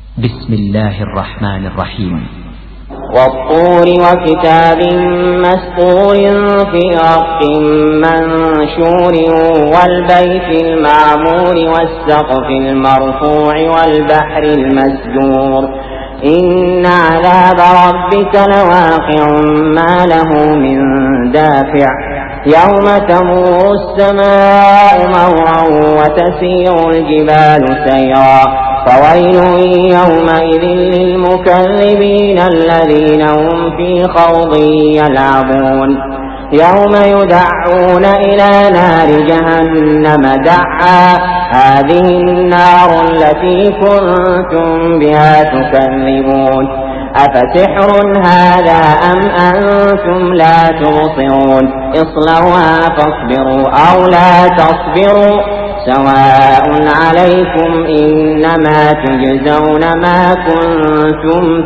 بسم الله الرحمن الرحيم. والطور وكتاب مسطور في رق منشور والبيت المعمور والسقف المرفوع والبحر المسجور إن عذاب ربك لواقع ما له من دافع يوم تمور السماء مورا وتسير الجبال سيرا فويل يومئذ للمكذبين الذين هم في خوض يلعبون يوم يدعون إلى نار جهنم دعا هذه النار التي كنتم بها تكذبون أفسحر هذا أم أنتم لا تبصرون اصلوها فاصبروا أو لا تصبروا سواء عليكم إنما تجزون ما كنتم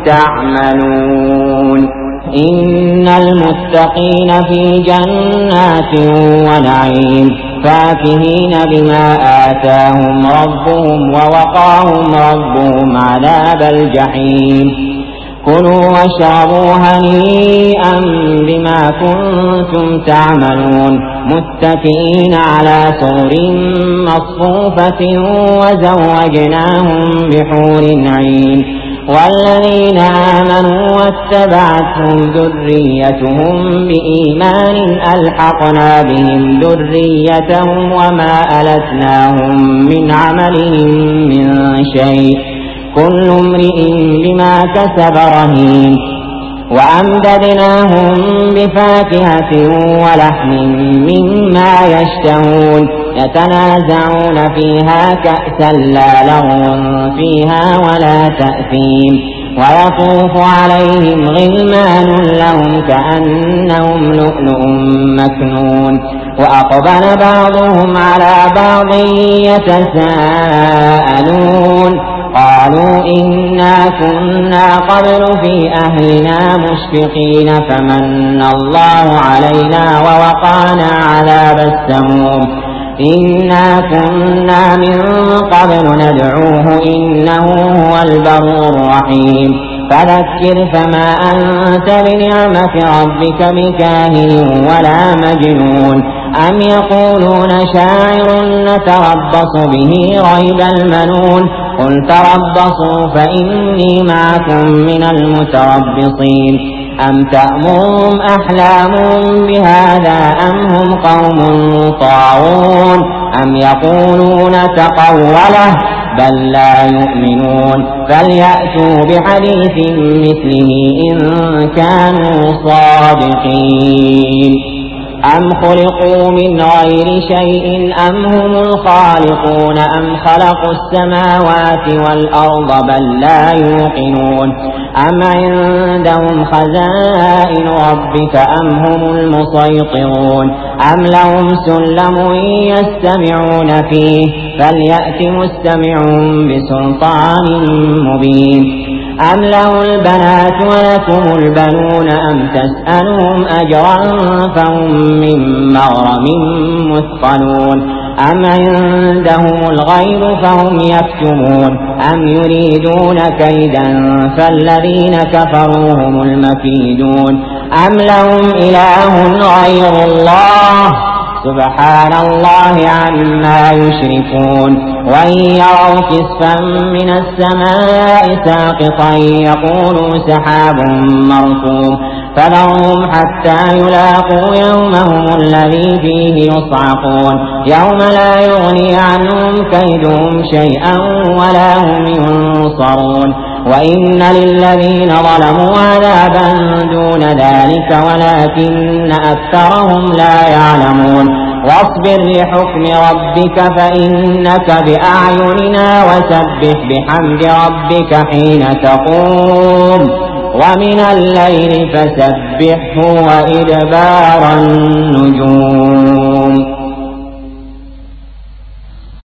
تعملون إن المتقين في جنات ونعيم فاكهين بما آتاهم ربهم ووقاهم ربهم عذاب الجحيم كلوا واشربوا هنيئا بما كنتم تعملون متكئين على سرر مصفوفة وزوجناهم بحور عين والذين آمنوا واتبعتهم ذريتهم بإيمان ألحقنا بهم ذريتهم وما ألتناهم من عملهم من شيء كل امرئ بما كسب رهين وأمددناهم بفاكهة ولحم مما يشتهون يتنازعون فيها كأسا لا لغو فيها ولا تأثيم ويطوف عليهم غلمان لهم كأنهم لؤلؤ مكنون وأقبل بعضهم على بعض يتساءلون قالوا إنا كنا قبل في أهلنا مشفقين فمن الله علينا ووقانا عذاب السموم إنا كنا من قبل ندعوه إنه هو البر الرحيم فذكر فما أنت بنعمة ربك بكاهن ولا مجنون أم يقولون شاعر نتربص به ريب المنون قل تربصوا فإني معكم من المتربصين أم تأمرهم أحلامهم بهذا أم هم قوم طاغون أم يقولون تقوله بل لا يؤمنون فليأتوا بحديث مثله إن كانوا صادقين أم خلقوا من غير شيء أم هم الخالقون أم خلقوا السماوات والأرض بل لا يوقنون أم عندهم خزائن ربك أم هم المسيطرون أم لهم سلم يستمعون فيه فليأت مستمع بسلطان مبين أم له البنات ولكم البنون أم تسألهم أجرا فهم من مغرم مثقلون أم عندهم الغيب فهم يكتبون أم يريدون كيدا فالذين كفروا هم المكيدون أم لهم إله غير الله سبحان الله عما يشركون وإن يروا كسفا من السماء ساقطا يقولوا سحاب مركوم فذرهم حتى يلاقوا يومهم الذي فيه يصعقون يوم لا يغني عنهم كيدهم شيئا ولا هم ينصرون وإن للذين ظلموا عذابا دون ذلك ولكن أكثرهم لا يعلمون واصبر لحكم ربك فإنك بأعيننا وسبح بحمد ربك حين تقوم ومن الليل فسبحه وإدبار النجوم